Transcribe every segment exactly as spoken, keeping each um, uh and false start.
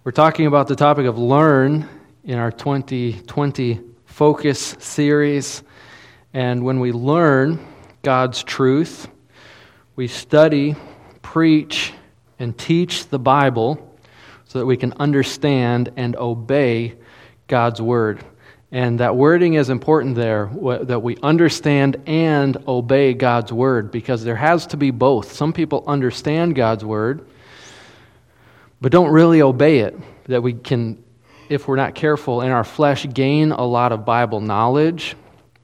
We're talking about the topic of learn in our twenty twenty Focus series. And when we learn God's truth, we study, preach, and teach the Bible so that we can understand and obey God's Word. And that wording is important there, that we understand and obey God's Word, because there has to be both. Some people understand God's Word, but don't really obey it. That we can, if we're not careful, in our flesh gain a lot of Bible knowledge,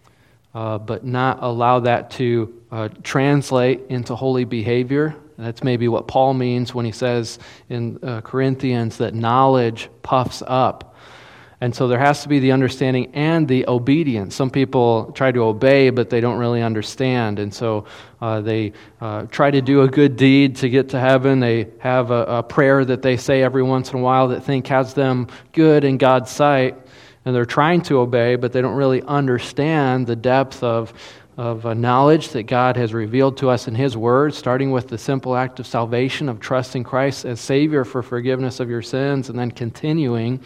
uh, but not allow that to uh, translate into holy behavior. And that's maybe what Paul means when he says in uh, Corinthians that knowledge puffs up. And so there has to be the understanding and the obedience. Some people try to obey, but they don't really understand. And so uh, they uh, try to do a good deed to get to heaven. They have a, a prayer that they say every once in a while that they think has them good in God's sight. And they're trying to obey, but they don't really understand the depth of, of uh, knowledge that God has revealed to us in His Word, starting with the simple act of salvation, of trusting Christ as Savior for forgiveness of your sins, and then continuing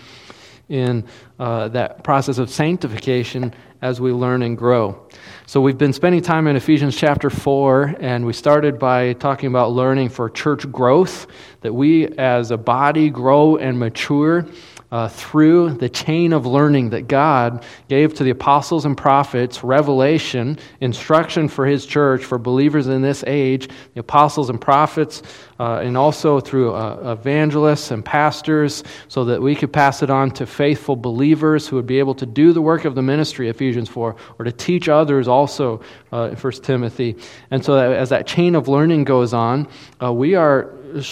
in uh, that process of sanctification as we learn and grow. So we've been spending time in Ephesians chapter four, and we started by talking about learning for church growth, that we as a body grow and mature Uh, through the chain of learning that God gave to the apostles and prophets, revelation, instruction for His church, for believers in this age, the apostles and prophets, uh, and also through uh, evangelists and pastors, so that we could pass it on to faithful believers who would be able to do the work of the ministry, Ephesians four, or to teach others also, uh, in First Timothy. And so that as that chain of learning goes on, uh, we are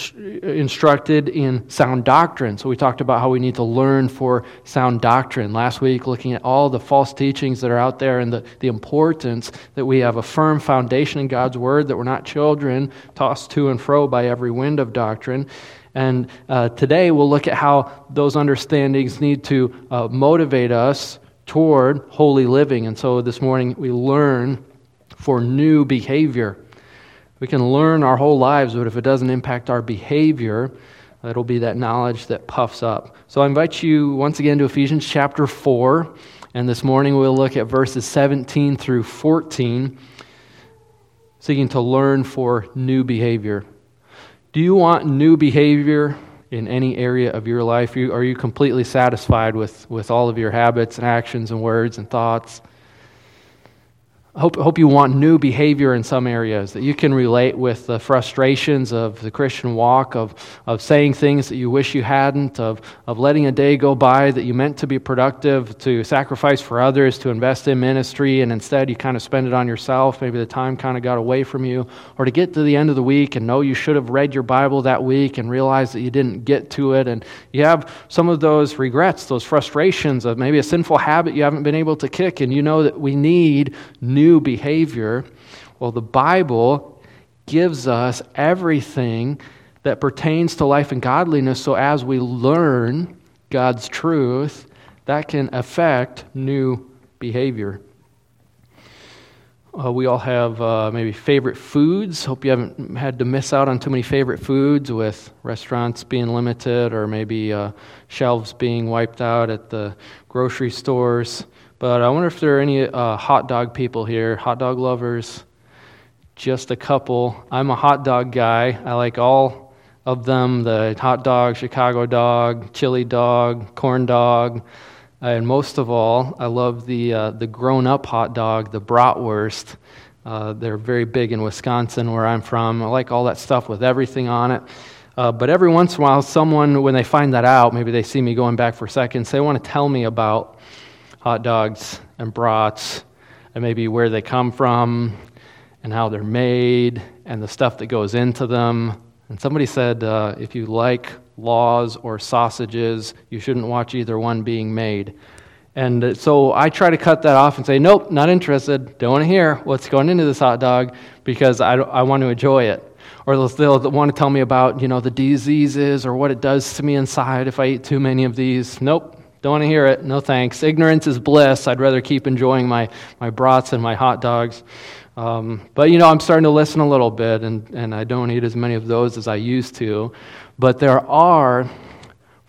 instructed in sound doctrine. So we talked about how we need to learn for sound doctrine. Last week, looking at all the false teachings that are out there and the, the importance that we have a firm foundation in God's Word, that we're not children tossed to and fro by every wind of doctrine. And uh, today we'll look at how those understandings need to uh, motivate us toward holy living. And so this morning we learn for new behavior. We can learn our whole lives, but if it doesn't impact our behavior, it'll be that knowledge that puffs up. So I invite you once again to Ephesians chapter four, and this morning we'll look at verses seventeen through fourteen, seeking to learn for new behavior. Do you want new behavior in any area of your life? Are you completely satisfied with, with all of your habits and actions and words and thoughts? I hope, hope you want new behavior in some areas, that you can relate with the frustrations of the Christian walk, of, of saying things that you wish you hadn't, of, of letting a day go by that you meant to be productive, to sacrifice for others, to invest in ministry, and instead you kind of spend it on yourself. Maybe the time kind of got away from you. Or to get to the end of the week and know you should have read your Bible that week and realize that you didn't get to it. And you have some of those regrets, those frustrations of maybe a sinful habit you haven't been able to kick, and you know that we need new New behavior. Well, the Bible gives us everything that pertains to life and godliness, so as we learn God's truth, that can affect new behavior. Uh, we all have uh, maybe favorite foods. Hope you haven't had to miss out on too many favorite foods with restaurants being limited, or maybe uh, shelves being wiped out at the grocery stores. But I wonder if there are any uh, hot dog people here, hot dog lovers. Just a couple. I'm a hot dog guy. I like all of them, the hot dog, Chicago dog, chili dog, corn dog. And most of all, I love the uh, the grown-up hot dog, the bratwurst. Uh, they're very big in Wisconsin, where I'm from. I like all that stuff with everything on it. Uh, but every once in a while, someone, when they find that out, maybe they see me going back for seconds, they want to tell me about hot dogs and brats, and maybe where they come from, and how they're made, and the stuff that goes into them. And somebody said, uh, if you like laws or sausages, you shouldn't watch either one being made. And so I try to cut that off and say, nope, not interested. Don't want to hear what's going into this hot dog, because I, I want to enjoy it. Or they'll, they'll want to tell me about, you know, the diseases or what it does to me inside if I eat too many of these. Nope. Don't want to hear it. No thanks. Ignorance is bliss. I'd rather keep enjoying my, my brats and my hot dogs. Um, but, you know, I'm starting to listen a little bit, and, and I don't eat as many of those as I used to. But there are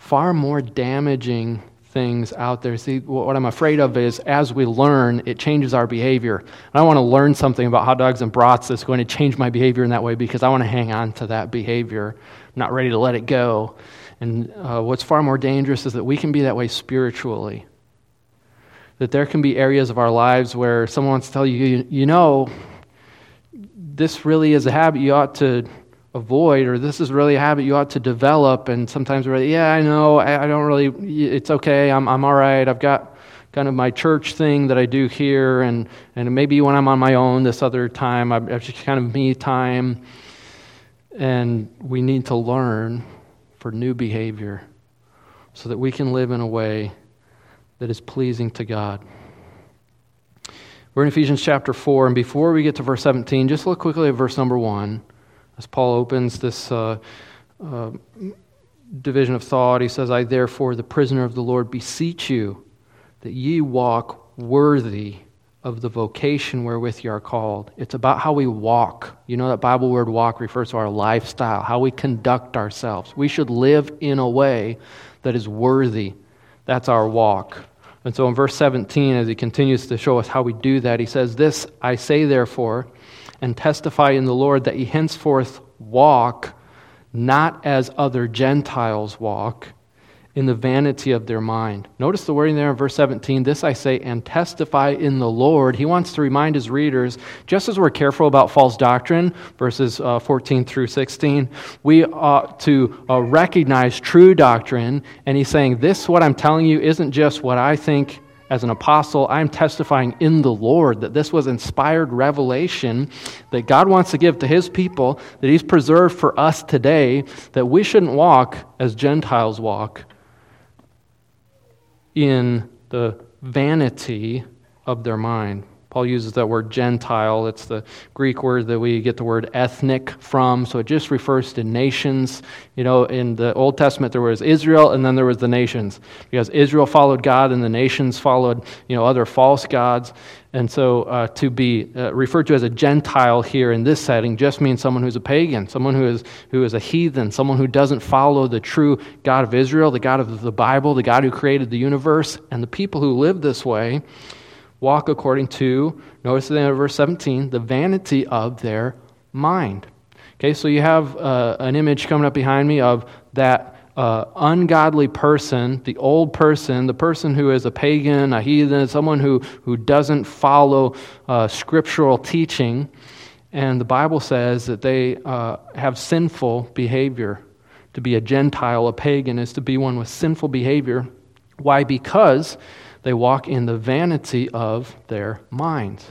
far more damaging things out there. See, what I'm afraid of is as we learn, it changes our behavior. And I want to learn something about hot dogs and brats that's going to change my behavior in that way because I want to hang on to that behavior. I'm not ready to let it go. And uh, what's far more dangerous is that we can be that way spiritually. That there can be areas of our lives where someone wants to tell you, you, you know, this really is a habit you ought to avoid, or this is really a habit you ought to develop. And sometimes we're like, yeah, I know, I, I don't really, it's okay, I'm I'm all right, I've got kind of my church thing that I do here, and, and maybe when I'm on my own this other time, I've just kind of me time. And we need to learn for new behavior so that we can live in a way that is pleasing to God. We're in Ephesians chapter four, and before we get to verse seventeen, just look quickly at verse number one. As Paul opens this uh, uh, division of thought, he says, I therefore, the prisoner of the Lord, beseech you that ye walk worthy of the vocation wherewith ye are called. It's about how we walk. You know that Bible word walk refers to our lifestyle, how we conduct ourselves. We should live in a way that is worthy. That's our walk. And so in verse seventeen, as he continues to show us how we do that, he says, This I say therefore, and testify in the Lord, that ye henceforth walk not as other Gentiles walk, in the vanity of their mind. Notice the wording there in verse seventeen, this I say, and testify in the Lord. He wants to remind his readers, just as we're careful about false doctrine, verses uh, fourteen through sixteen, we ought to uh, recognize true doctrine. And he's saying, this, what I'm telling you, isn't just what I think as an apostle. I'm testifying in the Lord that this was inspired revelation that God wants to give to his people, that he's preserved for us today, that we shouldn't walk as Gentiles walk, in the vanity of their mind. Paul uses that word Gentile. It's the Greek word that we get the word ethnic from, so it just refers to nations. You know, in the Old Testament there was Israel and then there was the nations, because Israel followed God and the nations followed, you know, other false gods. And so uh, to be uh, referred to as a Gentile here in this setting just means someone who's a pagan, someone who is who is a heathen, someone who doesn't follow the true God of Israel, the God of the Bible, the God who created the universe. And the people who live this way walk according to, notice the end of verse seventeen, the vanity of their mind. Okay, so you have uh, an image coming up behind me of that Uh, ungodly person, the old person, the person who is a pagan, a heathen, someone who, who doesn't follow uh, scriptural teaching. And the Bible says that they uh, have sinful behavior. To be a Gentile, a pagan, is to be one with sinful behavior. Why? Because they walk in the vanity of their minds.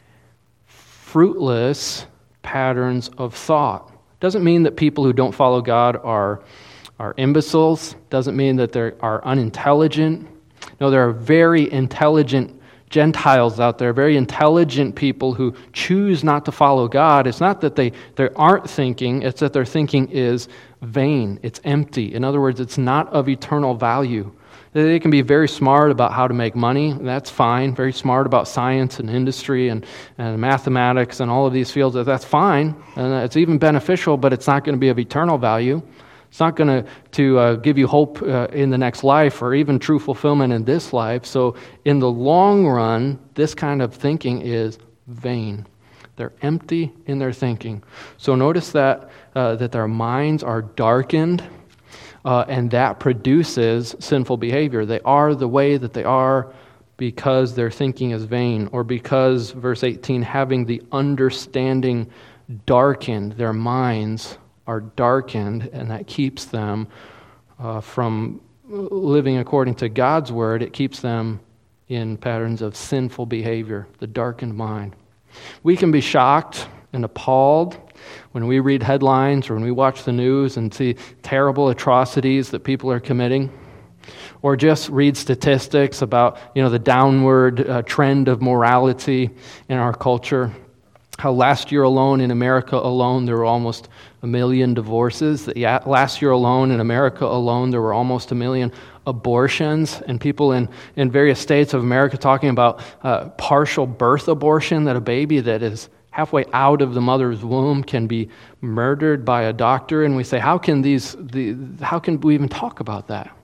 Fruitless patterns of thought. Doesn't mean that people who don't follow God are are imbeciles, doesn't mean that they are unintelligent. No, there are very intelligent Gentiles out there, very intelligent people who choose not to follow God. It's not that they, they aren't thinking, it's that their thinking is vain, it's empty. In other words, it's not of eternal value. They can be very smart about how to make money, that's fine, very smart about science and industry and, and mathematics and all of these fields, that's fine, and it's even beneficial, but it's not going to be of eternal value. It's not going to to uh, give you hope uh, in the next life or even true fulfillment in this life. So in the long run, this kind of thinking is vain. They're empty in their thinking. So notice that uh, that their minds are darkened, uh, and that produces sinful behavior. They are the way that they are because their thinking is vain, or because, verse eighteen, having the understanding darkened, their minds are darkened, and that keeps them uh, from living according to God's word. It keeps them in patterns of sinful behavior, the darkened mind. We can be shocked and appalled when we read headlines or when we watch the news and see terrible atrocities that people are committing, or just read statistics about, you know, the downward uh, trend of morality in our culture. How last year alone in America alone there were almost a million divorces. Last year alone in America alone there were almost a million abortions, and people in, in various states of America talking about uh, partial birth abortion, that a baby that is halfway out of the mother's womb can be murdered by a doctor. And we say, how can these the how can we even talk about that?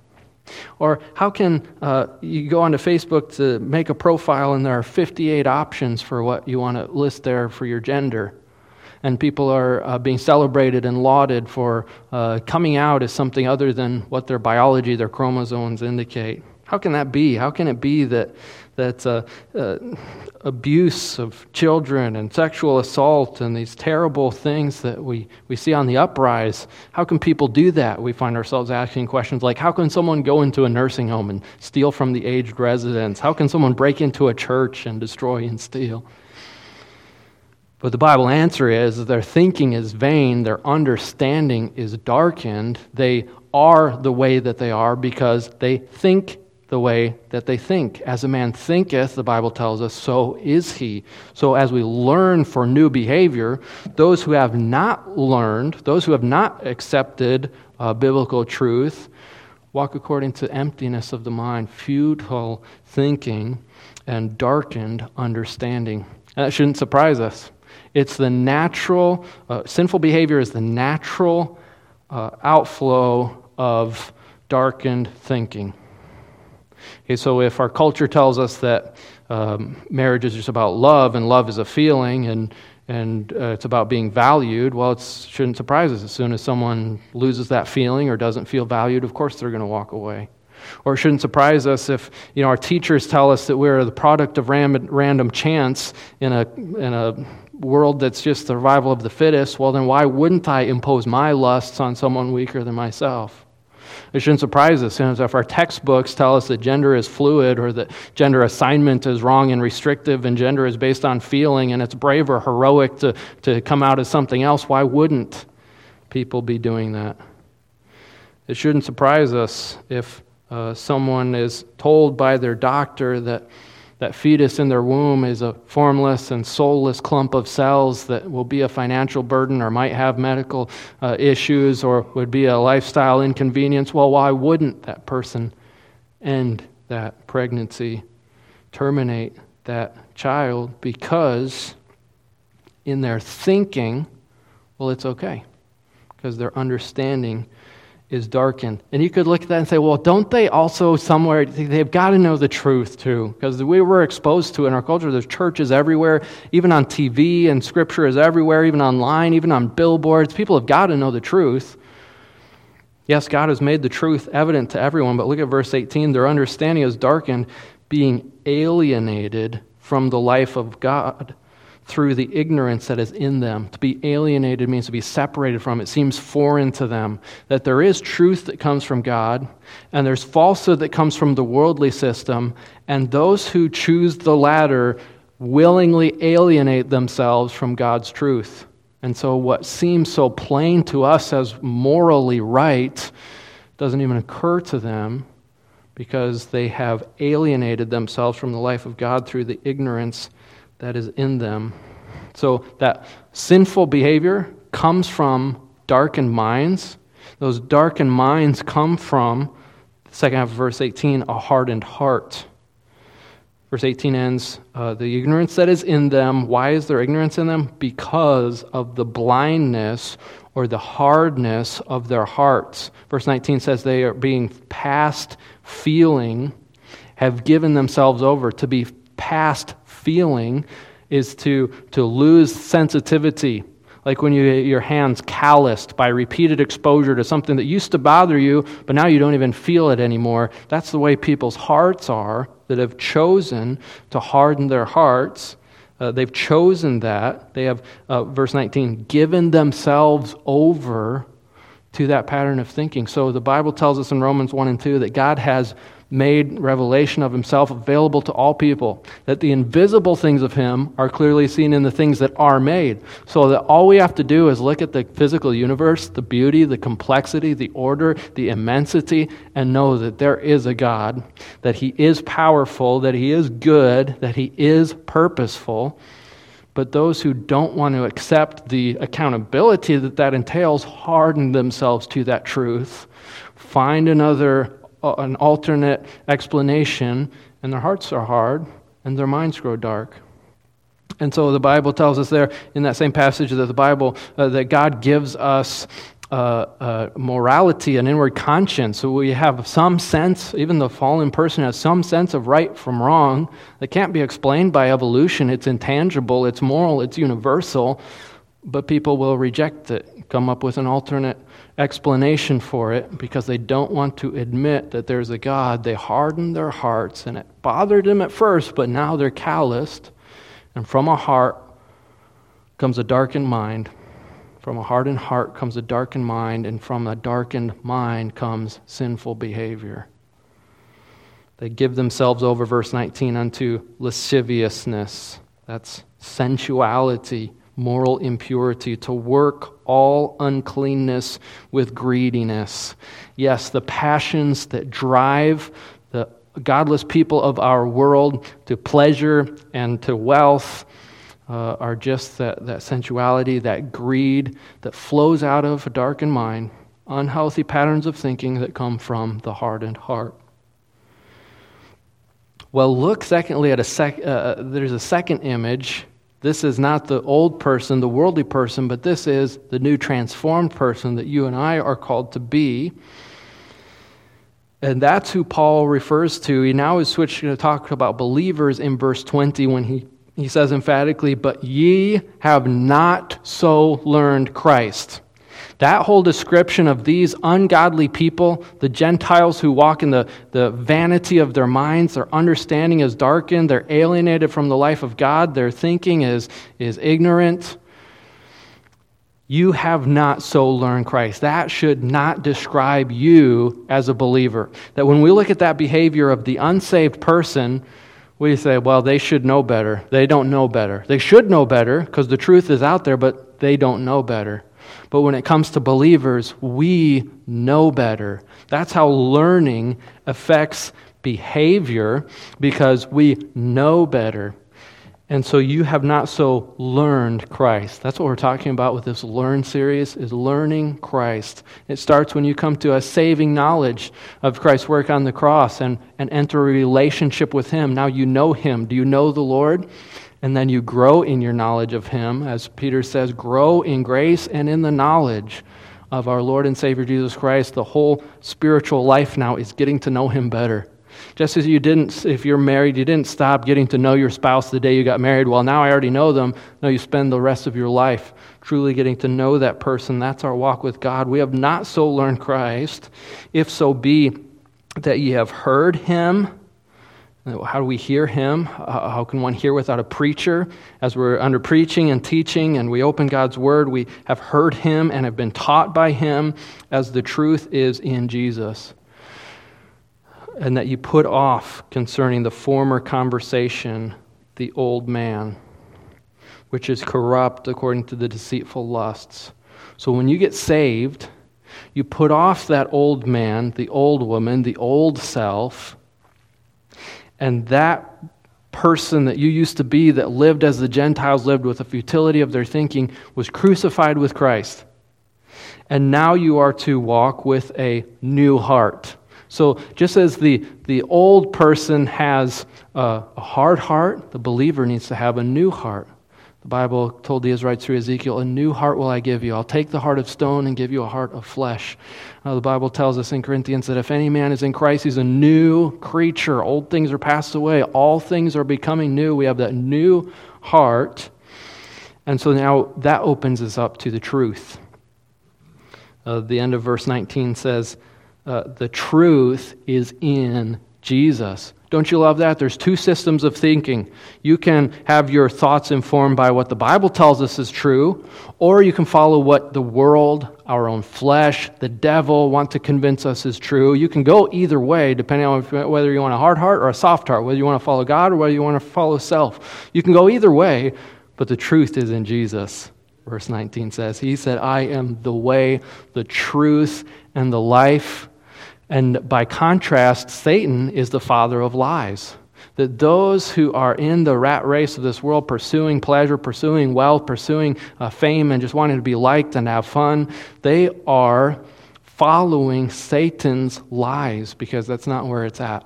Or how can uh, you go onto Facebook to make a profile and there are fifty-eight options for what you want to list there for your gender? And people are uh, being celebrated and lauded for uh, coming out as something other than what their biology, their chromosomes indicate. How can that be? How can it be that that uh, uh, abuse of children and sexual assault and these terrible things that we, we see on the uprise, how can people do that? We find ourselves asking questions like, how can someone go into a nursing home and steal from the aged residents? How can someone break into a church and destroy and steal? But the Bible answer is their thinking is vain, their understanding is darkened. They are the way that they are because they think the way that they think. As a man thinketh, the Bible tells us, so is he. So as we learn for new behavior, those who have not learned, those who have not accepted uh, biblical truth, walk according to emptiness of the mind, futile thinking, and darkened understanding. And that shouldn't surprise us. It's the natural, uh, sinful behavior is the natural uh, outflow of darkened thinking. Okay, so if our culture tells us that um, marriage is just about love and love is a feeling and and uh, it's about being valued, well, it shouldn't surprise us. As soon as someone loses that feeling or doesn't feel valued, of course they're going to walk away. Or it shouldn't surprise us if you know our teachers tell us that we're the product of ram- random chance in a in a world that's just the survival of the fittest. Well, then why wouldn't I impose my lusts on someone weaker than myself? It shouldn't surprise us if our textbooks tell us that gender is fluid or that gender assignment is wrong and restrictive and gender is based on feeling and it's brave or heroic to, to come out as something else. Why wouldn't people be doing that? It shouldn't surprise us if uh, someone is told by their doctor that that fetus in their womb is a formless and soulless clump of cells that will be a financial burden or might have medical uh, issues or would be a lifestyle inconvenience. Well, why wouldn't that person end that pregnancy, terminate that child? Because in their thinking, well, it's okay, because their understanding is darkened. And you could look at that and say, well, don't they also somewhere, they've got to know the truth too, because we were exposed to in our culture, there's churches everywhere, even on T V, and scripture is everywhere, even online, even on billboards. People have got to know the truth. Yes, God has made the truth evident to everyone, but look at verse eighteen, their understanding is darkened, being alienated from the life of God through the ignorance that is in them. To be alienated means to be separated from. It seems foreign to them. That there is truth that comes from God, and there's falsehood that comes from the worldly system, and those who choose the latter willingly alienate themselves from God's truth. And so what seems so plain to us as morally right doesn't even occur to them because they have alienated themselves from the life of God through the ignorance that is in them. So that sinful behavior comes from darkened minds. Those darkened minds come from, the second half of verse eighteen, a hardened heart. Verse eighteen ends, uh, the ignorance that is in them. Why is there ignorance in them? Because of the blindness or the hardness of their hearts. Verse nineteen says they are being past feeling, have given themselves over. To be past feeling is to, to lose sensitivity. Like when you your hands calloused by repeated exposure to something that used to bother you, but now you don't even feel it anymore. That's the way people's hearts are, that have chosen to harden their hearts. Uh, they've chosen that. They have, uh, verse nineteen, given themselves over to that pattern of thinking. So the Bible tells us in Romans one and two that God has made revelation of himself available to all people, that the invisible things of him are clearly seen in the things that are made. So that all we have to do is look at the physical universe, the beauty, the complexity, the order, the immensity, and know that there is a God, that he is powerful, that he is good, that he is purposeful. But those who don't want to accept the accountability that that entails harden themselves to that truth, find another an alternate explanation, and their hearts are hard, and their minds grow dark. And so the Bible tells us there in that same passage that the Bible, uh, that God gives us uh, uh, morality, an inward conscience. So we have some sense, even the fallen person has some sense of right from wrong that can't be explained by evolution. It's intangible, it's moral, it's universal, but people will reject it, come up with an alternate explanation for it because they don't want to admit that there's a God. They harden their hearts, and it bothered them at first, but now they're calloused, and from a heart comes a darkened mind. From a hardened heart comes a darkened mind, and from a darkened mind comes sinful behavior. They give themselves over, verse nineteen, unto lasciviousness. That's sensuality, moral impurity, to work all uncleanness with greediness. Yes, the passions that drive the godless people of our world to pleasure and to wealth Uh, are just that, that sensuality, that greed that flows out of a darkened mind, unhealthy patterns of thinking that come from the hardened heart. Well, look secondly at a sec. Uh, there's a second image. This is not the old person, the worldly person, but this is the new transformed person that you and I are called to be. And that's who Paul refers to. He now is switching to talk about believers in verse twenty when he He says emphatically, but ye have not so learned Christ. That whole description of these ungodly people, the Gentiles who walk in the, the vanity of their minds, their understanding is darkened, they're alienated from the life of God, their thinking is, is ignorant. You have not so learned Christ. That should not describe you as a believer. That when we look at that behavior of the unsaved person, we say, well, they should know better. They don't know better. They should know better because the truth is out there, but they don't know better. But when it comes to believers, we know better. That's how learning affects behavior, because we know better. And so you have not so learned Christ. That's what we're talking about with this Learn series, is learning Christ. It starts when you come to a saving knowledge of Christ's work on the cross and, and enter a relationship with Him. Now you know Him. Do you know the Lord? And then you grow in your knowledge of Him. As Peter says, grow in grace and in the knowledge of our Lord and Savior Jesus Christ. The whole spiritual life now is getting to know Him better. Just as you didn't, if you're married, you didn't stop getting to know your spouse the day you got married. Well, now I already know them. No, you spend the rest of your life truly getting to know that person. That's our walk with God. We have not so learned Christ, if so be that ye have heard Him. How do we hear Him? How can one hear without a preacher? As we're under preaching and teaching and we open God's Word, we have heard Him and have been taught by Him as the truth is in Jesus. And that you put off concerning the former conversation the old man, which is corrupt according to the deceitful lusts. So when you get saved, you put off that old man, the old woman, the old self, and that person that you used to be that lived as the Gentiles lived with the futility of their thinking was crucified with Christ. And now you are to walk with a new heart. So just as the, the old person has a, a hard heart, the believer needs to have a new heart. The Bible told the Israelites through Ezekiel, a new heart will I give you. I'll take the heart of stone and give you a heart of flesh. Uh, the Bible tells us in Corinthians that if any man is in Christ, he's a new creature. Old things are passed away. All things are becoming new. We have that new heart. And so now that opens us up to the truth. Uh, the end of verse nineteen says, Uh, the truth is in Jesus. Don't you love that? There's two systems of thinking. You can have your thoughts informed by what the Bible tells us is true, or you can follow what the world, our own flesh, the devil want to convince us is true. You can go either way, depending on whether you want a hard heart or a soft heart, whether you want to follow God or whether you want to follow self. You can go either way, but the truth is in Jesus. Verse nineteen says, He said, I am the way, the truth, and the life. And by contrast, Satan is the father of lies. That those who are in the rat race of this world, pursuing pleasure, pursuing wealth, pursuing uh, fame, and just wanting to be liked and have fun, they are following Satan's lies, because that's not where it's at.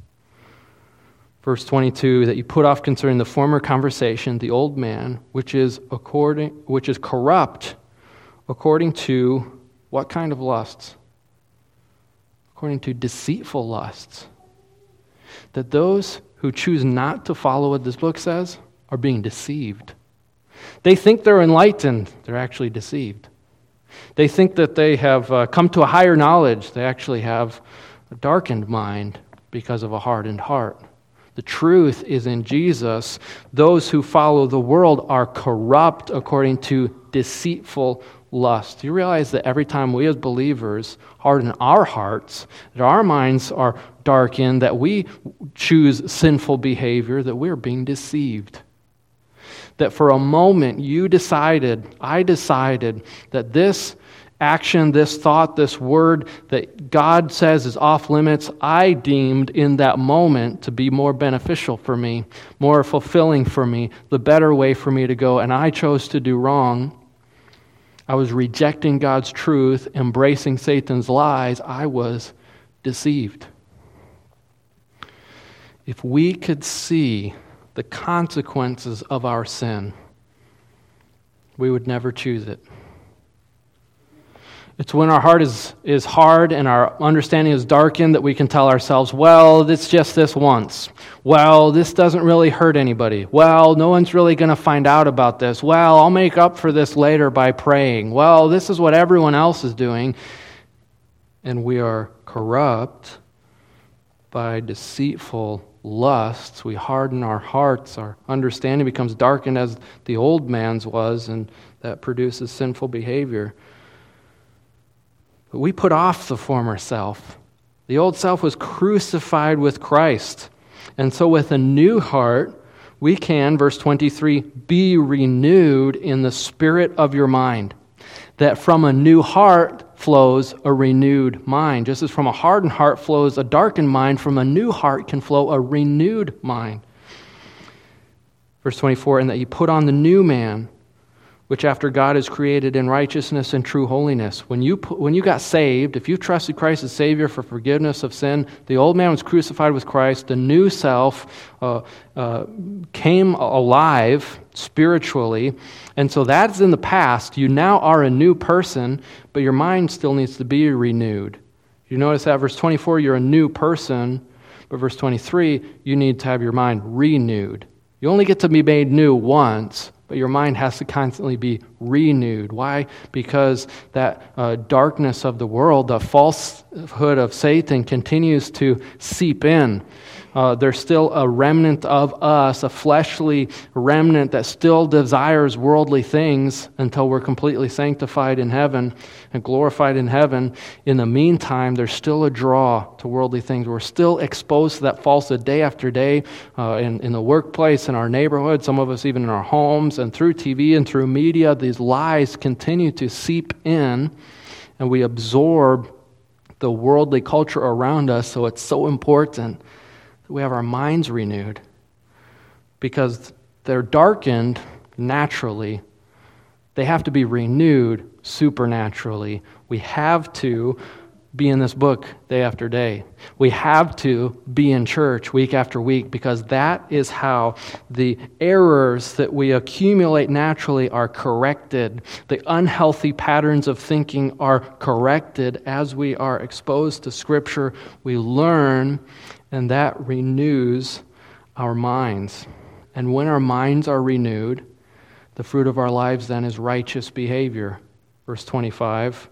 Verse twenty-two, that you put off concerning the former conversation, the old man, which is according, which is corrupt, according to What kind of lusts? According to deceitful lusts. That those who choose not to follow what this book says are being deceived. They think they're enlightened. They're actually deceived. They think that they have uh, come to a higher knowledge. They actually have a darkened mind because of a hardened heart. The truth is in Jesus. Those who follow the world are corrupt according to deceitful lust. Do you realize that every time we as believers harden our hearts, that our minds are darkened, that we choose sinful behavior, that we're being deceived? That for a moment you decided, I decided, that this action, this thought, this word that God says is off limits, I deemed in that moment to be more beneficial for me, more fulfilling for me, the better way for me to go, and I chose to do wrong. I was rejecting God's truth, embracing Satan's lies. I was deceived. If we could see the consequences of our sin, we would never choose it. It's when our heart is, is hard and our understanding is darkened that we can tell ourselves, well, it's just this once. Well, this doesn't really hurt anybody. Well, no one's really going to find out about this. Well, I'll make up for this later by praying. Well, this is what everyone else is doing. And we are corrupt by deceitful lusts. We harden our hearts. Our understanding becomes darkened as the old man's was, and that produces sinful behavior. But we put off the former self. The old self was crucified with Christ. And so with a new heart, we can, verse twenty-three, be renewed in the spirit of your mind. That from a new heart flows a renewed mind. Just as from a hardened heart flows a darkened mind, from a new heart can flow a renewed mind. Verse twenty-four, and that you put on the new man, which after God is created in righteousness and true holiness. When you when you got saved, if you trusted Christ as Savior for forgiveness of sin, the old man was crucified with Christ. The new self uh, uh, came alive spiritually. And so that's in the past. You now are a new person, but your mind still needs to be renewed. You notice that verse twenty-four, you're a new person, but verse twenty-three, you need to have your mind renewed. You only get to be made new once, but your mind has to constantly be renewed. Why? Because that uh, darkness of the world, the falsehood of Satan continues to seep in. Uh, there's still a remnant of us, a fleshly remnant that still desires worldly things until we're completely sanctified in heaven and glorified in heaven. In the meantime, there's still a draw to worldly things. We're still exposed to that falsehood day after day uh, in, in the workplace, in our neighborhood, some of us even in our homes, and through T V and through media. These lies continue to seep in, and we absorb the worldly culture around us. So it's so important that we have our minds renewed, because they're darkened naturally. They have to be renewed supernaturally. We have to be in this book day after day. We have to be in church week after week, because that is how the errors that we accumulate naturally are corrected. The unhealthy patterns of thinking are corrected as we are exposed to Scripture. We learn, and that renews our minds. And when our minds are renewed, the fruit of our lives then is righteous behavior. Verse twenty-five,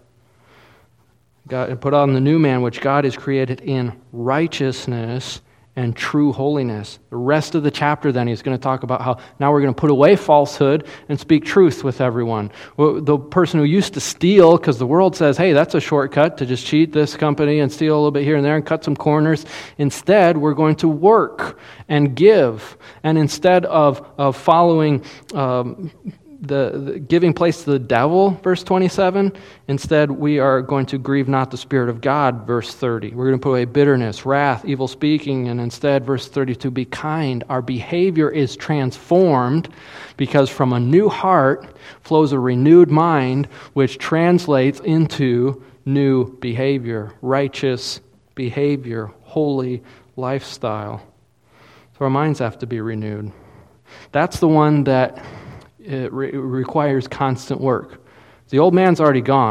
God, put on the new man, which God has created in righteousness and true holiness. The rest of the chapter then, he's going to talk about how now we're going to put away falsehood and speak truth with everyone. Well, the person who used to steal, because the world says, hey, that's a shortcut to just cheat this company and steal a little bit here and there and cut some corners. Instead, we're going to work and give. And instead of, of following um, The, the giving place to the devil, verse twenty-seven, instead we are going to grieve not the Spirit of God, verse thirty. We're going to put away bitterness, wrath, evil speaking, and instead, verse thirty-two, be kind. Our behavior is transformed because from a new heart flows a renewed mind, which translates into new behavior, righteous behavior, holy lifestyle. So our minds have to be renewed. That's the one that It re- requires constant work. The old man's already gone.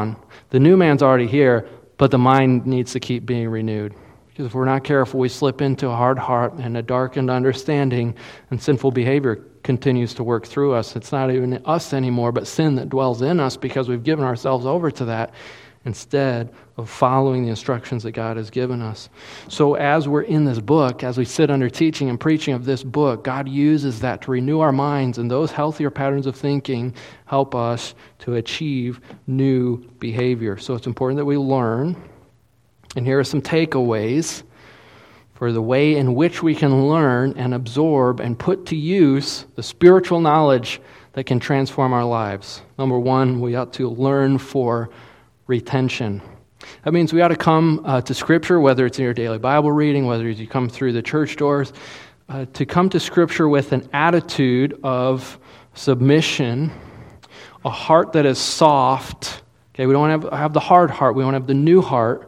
The new man's already here, but the mind needs to keep being renewed. Because if we're not careful, we slip into a hard heart and a darkened understanding, and sinful behavior continues to work through us. It's not even us anymore, but sin that dwells in us because we've given ourselves over to that instead of following the instructions that God has given us. So as we're in this book, as we sit under teaching and preaching of this book, God uses that to renew our minds, and those healthier patterns of thinking help us to achieve new behavior. So it's important that we learn. And here are some takeaways for the way in which we can learn and absorb and put to use the spiritual knowledge that can transform our lives. Number one, we ought to learn for retention. That means we ought to come uh, to Scripture, whether it's in your daily Bible reading, whether you come through the church doors, uh, to come to Scripture with an attitude of submission, a heart that is soft. Okay, we don't want to have, have the hard heart. We want to have the new heart.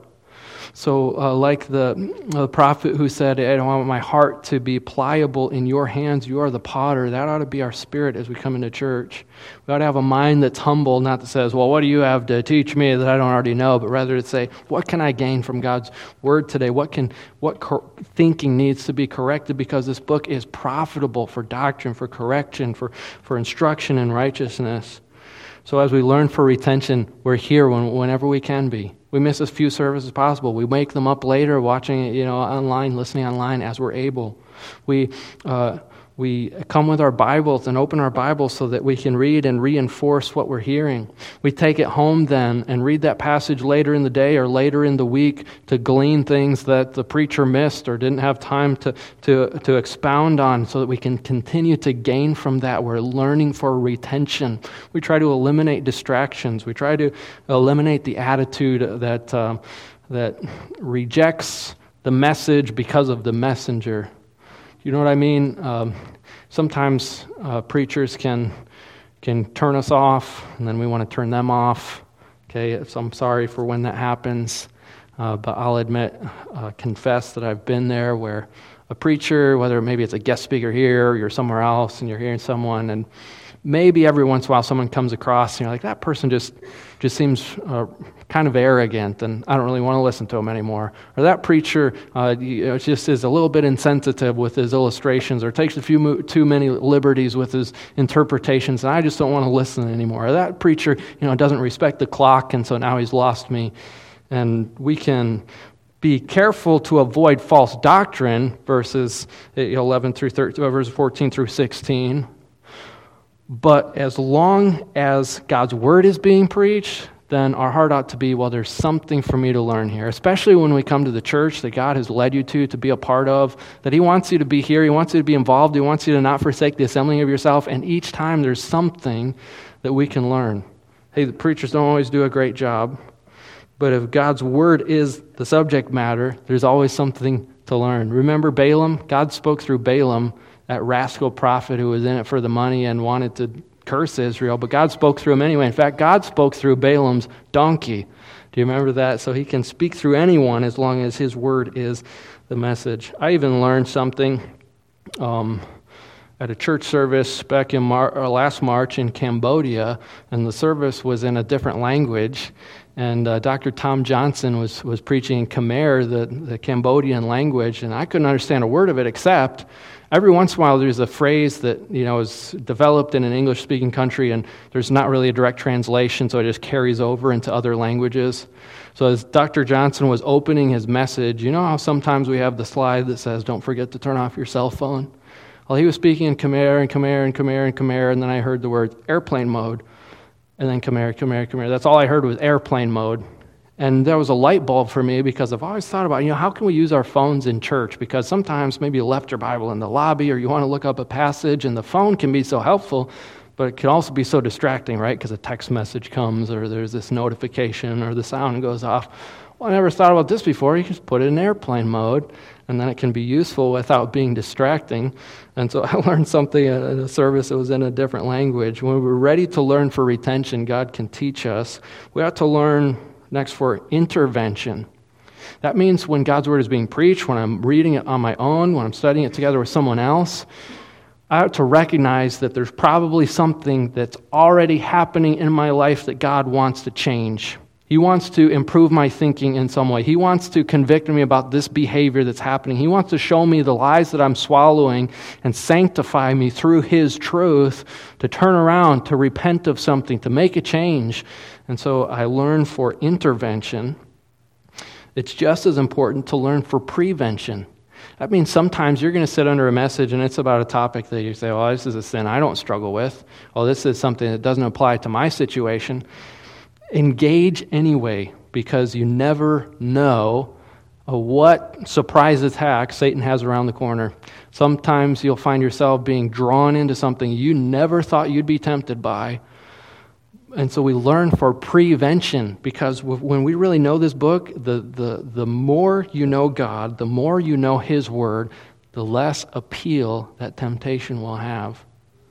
So uh, like the, the prophet who said, I don't want my heart to be pliable in your hands. You are the potter. That ought to be our spirit as we come into church. We ought to have a mind that's humble, not that says, well, what do you have to teach me that I don't already know? But rather to say, what can I gain from God's word today? What can what cor- thinking needs to be corrected? Because this book is profitable for doctrine, for correction, for, for instruction in righteousness. So as we learn for retention, we're here when, whenever we can be. We miss as few services as possible. We make them up later, watching it, you know, online, listening online as we're able. We uh, we come with our Bibles and open our Bibles so that we can read and reinforce what we're hearing. We take it home then and read that passage later in the day or later in the week to glean things that the preacher missed or didn't have time to, to, to expound on, so that we can continue to gain from that. We're learning for retention. We try to eliminate distractions. We try to eliminate the attitude that uh, that rejects the message because of the messenger. You know what I mean? Um, sometimes uh, preachers can can turn us off, and then we want to turn them off. Okay, so I'm sorry for when that happens, uh, but I'll admit, uh, confess that I've been there where a preacher, whether maybe it's a guest speaker here or you're somewhere else and you're hearing someone, and maybe every once in a while someone comes across and you're like, that person just just seems uh, kind of arrogant and I don't really want to listen to him anymore. Or that preacher uh, you know, just is a little bit insensitive with his illustrations or takes a few mo- too many liberties with his interpretations and I just don't want to listen anymore. Or that preacher you know, doesn't respect the clock and so now he's lost me. And we can be careful to avoid false doctrine, verses eleven through thirteen, verses fourteen through sixteen. But as long as God's word is being preached, then our heart ought to be, well, there's something for me to learn here, especially when we come to the church that God has led you to, to be a part of, that He wants you to be here, He wants you to be involved, He wants you to not forsake the assembling of yourself, and each time there's something that we can learn. Hey, the preachers don't always do a great job, but if God's word is the subject matter, there's always something to learn. Remember Balaam? God spoke through Balaam, that rascal prophet who was in it for the money and wanted to curse Israel, but God spoke through him anyway. In fact, God spoke through Balaam's donkey. Do you remember that? So He can speak through anyone as long as His word is the message. I even learned something um, at a church service back in Mar- or last March in Cambodia, and the service was in a different language. And uh, Doctor Tom Johnson was, was preaching in Khmer, the, the Cambodian language, and I couldn't understand a word of it except every once in a while there's a phrase that you know is developed in an English-speaking country and there's not really a direct translation, so it just carries over into other languages. So as Doctor Johnson was opening his message, you know how sometimes we have the slide that says, don't forget to turn off your cell phone? Well, he was speaking in Khmer and Khmer and Khmer and Khmer, and then I heard the word airplane mode. And then Khmer, Khmer, Khmer. That's all I heard was airplane mode. And there was a light bulb for me because I've always thought about, you know, how can we use our phones in church? Because sometimes maybe you left your Bible in the lobby or you want to look up a passage and the phone can be so helpful, but it can also be so distracting, right? Because a text message comes or there's this notification or the sound goes off. Well, I never thought about this before. You can just put it in airplane mode and then it can be useful without being distracting. And so I learned something at a service that was in a different language. When we're ready to learn for retention, God can teach us. We ought to learn next for intervention. That means when God's word is being preached, when I'm reading it on my own, when I'm studying it together with someone else, I have to recognize that there's probably something that's already happening in my life that God wants to change. He He wants to improve my thinking in some way. He wants to convict me about this behavior that's happening. He wants to show me the lies that I'm swallowing and sanctify me through His truth to turn around, to repent of something, to make a change. And so I learn for intervention. It's just as important to learn for prevention. That means sometimes you're going to sit under a message and it's about a topic that you say, well, this is a sin I don't struggle with. Well, this is something that doesn't apply to my situation. Engage anyway, because you never know uh, what surprise attack Satan has around the corner. Sometimes you'll find yourself being drawn into something you never thought you'd be tempted by. And so we learn for prevention, because when we really know this book, the, the, the more you know God, the more you know His Word, the less appeal that temptation will have.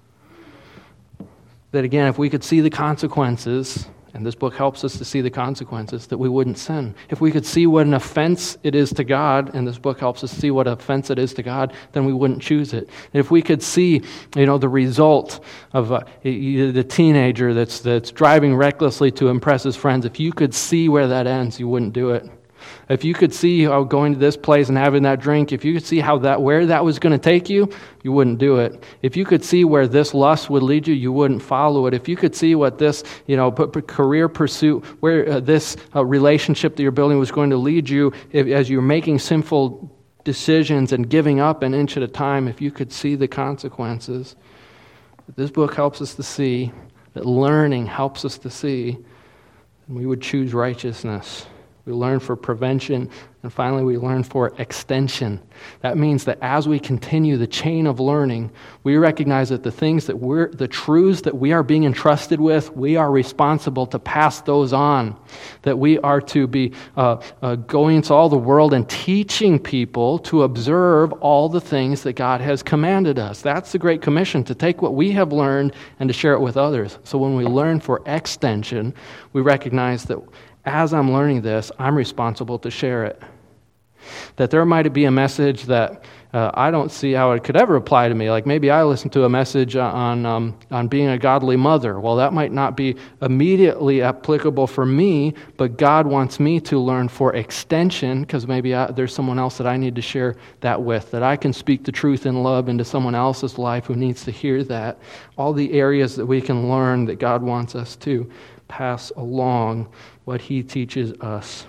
That again, if we could see the consequences, and this book helps us to see the consequences, that we wouldn't sin. If we could see what an offense it is to God, and this book helps us see what an offense it is to God, then we wouldn't choose it. If we could see, you know, the result of uh, the teenager that's that's driving recklessly to impress his friends, if you could see where that ends, you wouldn't do it. If you could see how going to this place and having that drink, if you could see how that where that was going to take you, you wouldn't do it. If you could see where this lust would lead you, you wouldn't follow it. If you could see what this, you know, p- p- career pursuit, where uh, this uh, relationship that you're building was going to lead you, if, as you're making sinful decisions and giving up an inch at a time, if you could see the consequences, this book helps us to see, that learning helps us to see, and we would choose righteousness. We learn for prevention, and finally we learn for extension. That means that as we continue the chain of learning, we recognize that the things that we're, the truths that we are being entrusted with, we are responsible to pass those on. That we are to be uh, uh, going into all the world and teaching people to observe all the things that God has commanded us. That's the Great Commission, to take what we have learned and to share it with others. So when we learn for extension, we recognize that as I'm learning this, I'm responsible to share it. That there might be a message that uh, I don't see how it could ever apply to me. Like maybe I listened to a message on um, on being a godly mother. Well, that might not be immediately applicable for me, but God wants me to learn for extension, because maybe I, there's someone else that I need to share that with, that I can speak the truth in love into someone else's life who needs to hear that. All the areas that we can learn that God wants us to pass along what He teaches us.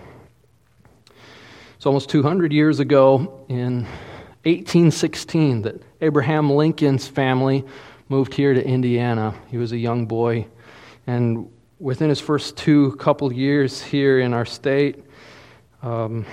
It's almost two hundred years ago, in eighteen sixteen, that Abraham Lincoln's family moved here to Indiana. He was a young boy, and within his first two couple years here in our state, um,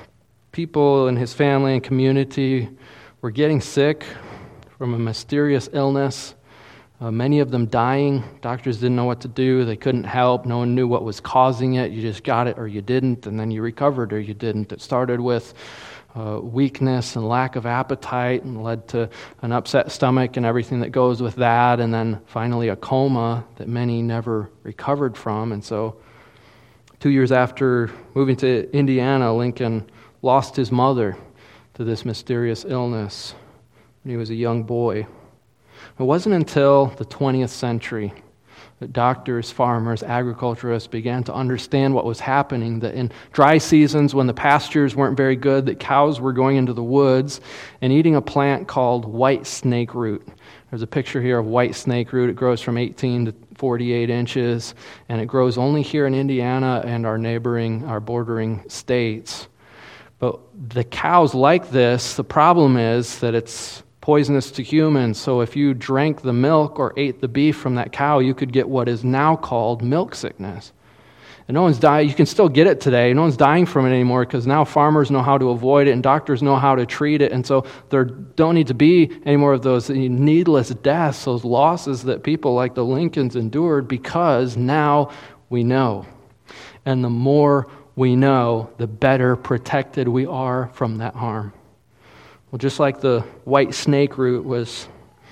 people in his family and community were getting sick from a mysterious illness. Uh, many of them dying. Doctors didn't know what to do. They couldn't help. No one knew what was causing it. You just got it or you didn't, and then you recovered or you didn't. It started with uh, weakness and lack of appetite and led to an upset stomach and everything that goes with that, and then finally a coma that many never recovered from. And so two years after moving to Indiana, Lincoln lost his mother to this mysterious illness when he was a young boy. It wasn't until the twentieth century that doctors, farmers, agriculturists began to understand what was happening, that in dry seasons when the pastures weren't very good, that cows were going into the woods and eating a plant called white snake root. There's a picture here of white snake root. It grows from eighteen to forty-eight inches, and it grows only here in Indiana and our neighboring, our bordering states. But the cows like this. The problem is that it's poisonous to humans, so if you drank the milk or ate the beef from that cow, you could get what is now called milk sickness. And no one's dying. You can still get it today. No one's dying from it anymore, because now farmers know how to avoid it and doctors know how to treat it, and so there don't need to be any more of those needless deaths, those losses that people like the Lincolns endured, because now we know. And the more we know, the better protected we are from that harm. Well, just like the white snake root was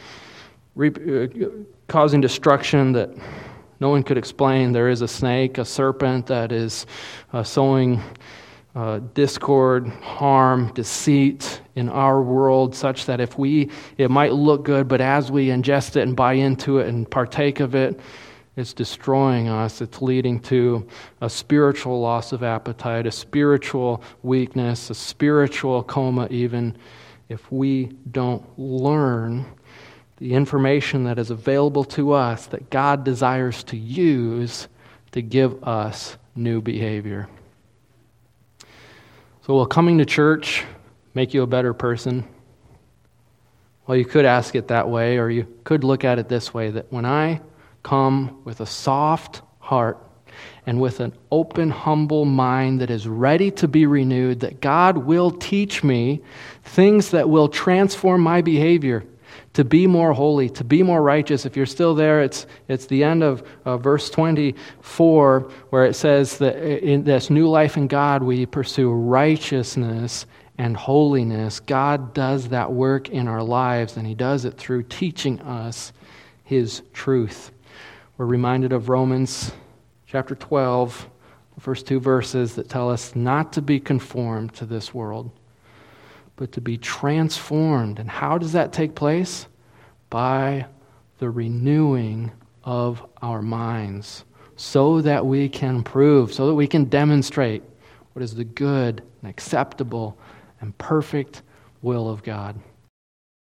re- uh, causing destruction that no one could explain, there is a snake, a serpent that is uh, sowing uh, discord, harm, deceit in our world, such that if we, it might look good, but as we ingest it and buy into it and partake of it, It's destroying us. It's leading to a spiritual loss of appetite, a spiritual weakness, a spiritual coma even, if we don't learn the information that is available to us that God desires to use to give us new behavior. So will coming to church make you a better person? Well, you could ask it that way, or you could look at it this way, that when I come with a soft heart and with an open, humble mind that is ready to be renewed, that God will teach me things that will transform my behavior to be more holy, to be more righteous. If you're still there, it's it's the end of uh, verse twenty-four, where it says that in this new life in God, we pursue righteousness and holiness. God does that work in our lives, and He does it through teaching us His truth. We're reminded of Romans chapter twelve, the first two verses that tell us not to be conformed to this world, but to be transformed. And how does that take place? By the renewing of our minds, so that we can prove, so that we can demonstrate what is the good and acceptable and perfect will of God.